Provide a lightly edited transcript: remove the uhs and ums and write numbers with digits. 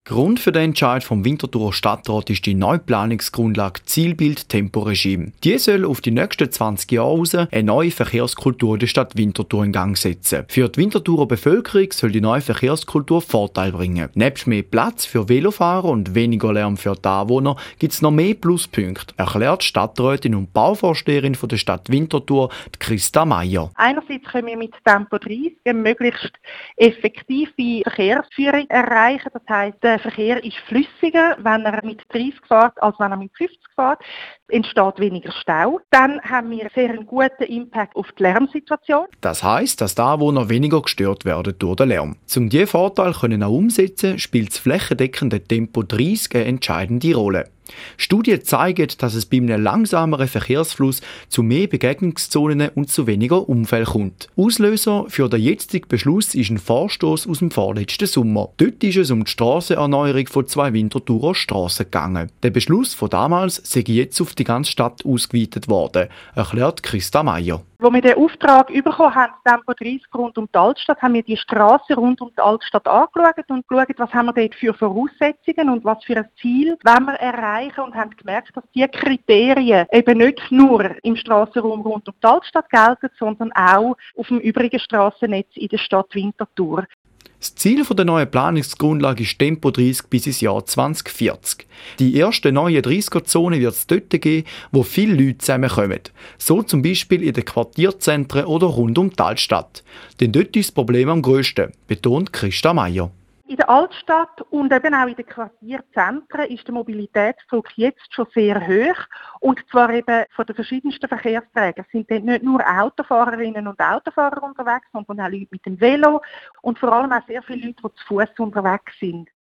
Grund für den Entscheid vom Winterthurer Stadtrat ist die neue Planungsgrundlage Zielbild-Temporegime. Die soll auf die nächsten 20 Jahre raus eine neue Verkehrskultur der Stadt Winterthur in Gang setzen. Für die Winterthurer Bevölkerung soll die neue Verkehrskultur Vorteile bringen. Nebst mehr Platz für Velofahrer und weniger Lärm für die Anwohner gibt es noch mehr Pluspunkte, erklärt die Stadträtin und Bauvorsteherin der Stadt Winterthur, Christa Meier. Einerseits können wir mit Tempo 30 eine möglichst effektive Verkehrsführung erreichen. Das heisst, der Verkehr ist flüssiger, wenn er mit 30 fährt, als wenn er mit 50 fährt. Entsteht weniger Stau. Dann haben wir sehr einen guten Impact auf die Lärmsituation. Das heisst, dass die Anwohner weniger gestört werden durch den Lärm. Um diesen Vorteil auch umzusetzen, spielt das flächendeckende Tempo 30 eine entscheidende Rolle. Studien zeigen, dass es bei einem langsameren Verkehrsfluss zu mehr Begegnungszonen und zu weniger Unfällen kommt. Auslöser für den jetzigen Beschluss ist ein Vorstoß aus dem vorletzten Sommer. Dort ist es um die Strassenerneuerung von 2 Winterthurer Strassen gegangen. Der Beschluss von damals sei jetzt auf die ganze Stadt ausgeweitet worden, erklärt Christa Meier. Als wir den Auftrag bekommen haben, Tempo 30 rund um die Altstadt, haben wir die Strasse rund um die Altstadt angeschaut und geschaut, was haben wir dort für Voraussetzungen und was für ein Ziel wollen wir erreichen und haben gemerkt, dass diese Kriterien eben nicht nur im Strassenraum rund um die Altstadt gelten, sondern auch auf dem übrigen Strassennetz in der Stadt Winterthur. Das Ziel der neuen Planungsgrundlage ist Tempo 30 bis ins Jahr 2040. Die erste neue 30er-Zone wird es dort geben, wo viele Leute zusammenkommen. So zum Beispiel in den Quartierzentren oder rund um die Altstadt. Denn dort ist das Problem am grössten, betont Christa Meier. In der Altstadt und eben auch in den Quartierzentren ist der Mobilitätsdruck jetzt schon sehr hoch. Und zwar eben von den verschiedensten Verkehrsträgern. Es sind dort nicht nur Autofahrerinnen und Autofahrer unterwegs, sondern auch Leute mit dem Velo und vor allem auch sehr viele Leute, die zu Fuß unterwegs sind.